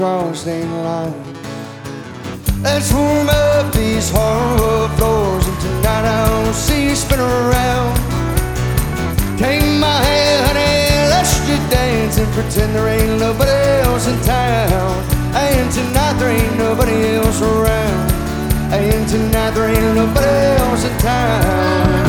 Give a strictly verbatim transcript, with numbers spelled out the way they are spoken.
cross state line. Let's warm up these hardwood floors, and tonight I'll see you spin around. Take my hand, honey, let's just dance and pretend there ain't nobody else in town. And tonight there ain't nobody else around. And tonight there ain't nobody else in town.